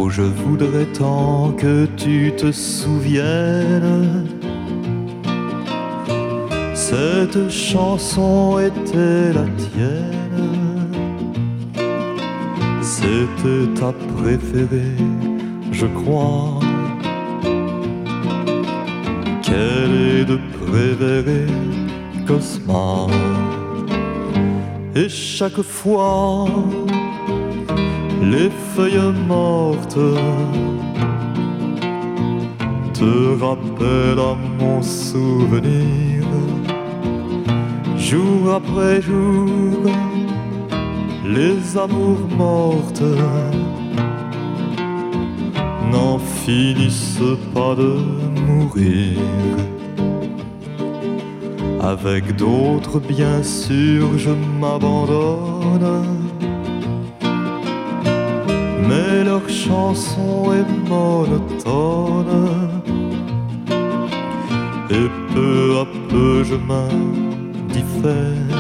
Oh, je voudrais tant que tu te souviennes. Cette chanson était la tienne. C'était ta préférée, je crois. Quelle est de Prévert, Cosma. Et chaque fois, les feuilles mortes te rappellent à mon souvenir. Jour après jour, les amours mortes n'en finissent pas de mourir. Avec d'autres, bien sûr, je m'abandonne, mais leur chanson est monotone. Et peu à peu je m'indiffère.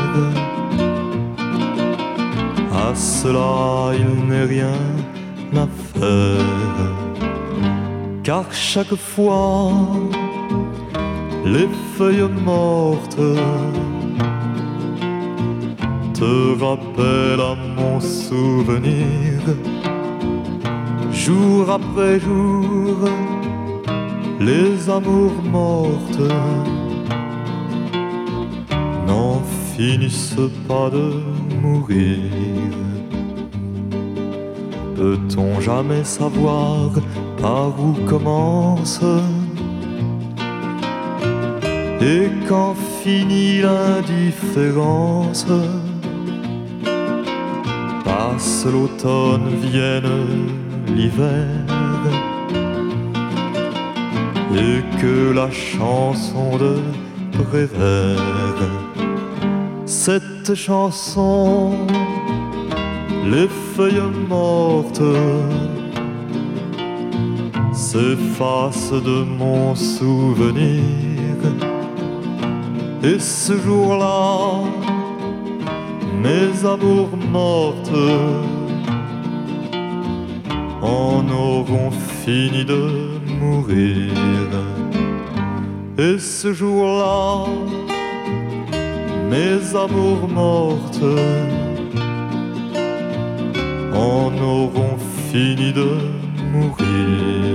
À cela il n'est rien à faire, car chaque fois les feuilles mortes te rappellent à mon souvenir. Jour après jour, les amours mortes n'en finissent pas de mourir. Peut-on jamais savoir par où commence et quand finit l'indifférence? Passe l'automne, vienne l'hiver, et que la chanson de Prévert, cette chanson, les feuilles mortes s'effacent de mon souvenir. Et ce jour-là, mes amours mortes en auront fini de mourir. Et ce jour-là, mes amours mortes en auront fini de mourir.